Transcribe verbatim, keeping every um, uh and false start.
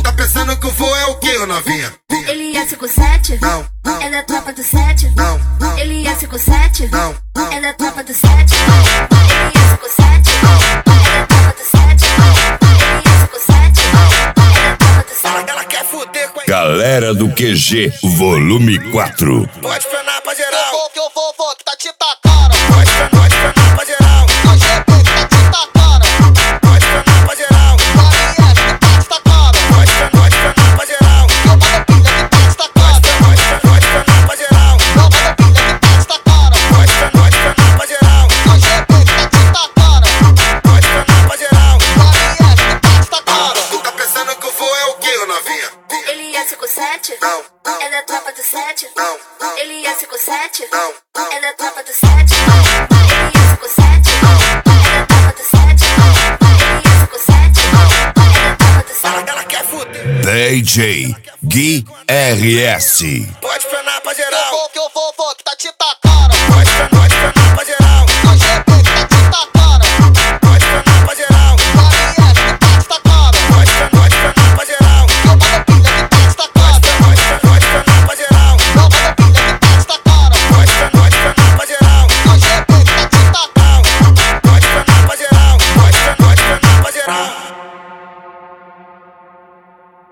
tá pensando que o voo é o que, ô novinha? Ele é cinco sete? Não, não. É da tropa do sete? Não, não. Ele é cinco sete? Não, não. É da tropa do sete? Ele é cinco sete? É da tropa do sete? Ele é cinco sete? É da tropa do sete? Ela quer fuder com a Galera do Q G, volume quatro. Pode frenar pra geral. Eu vou, que eu vou, vou, que tá te tacando. Pode frenar, pode frenar pra geral. O G P que tá te tacando. Pode frenar pra geral. O R F que tá te tacando. Pode frenar, pode frenar pra geral. E o Badopilha que tá te tacando. Pode frenar, pode frenar pra geral. E o Badopilha que tá te tacando. Pode frenar, pode frenar pra geral. O G P que tá te tacando. Pode frenar pra geral. O R F que tá te tacando. Tu tá pensando que o voo é o que, ô novinha? Ele é cinco sete? Não, não. É da tropa do sete? Não, não. Ele é cinco sete? Não, não. É da tropa do sete? Ele é cinco sete? É da tropa do sete? Ele é cinco sete? É da tropa do sete? Ela quer fuder. D J Gui R S. Pode frenar pra Eu geral. vou, que eu vou, vou, que tá te tacando.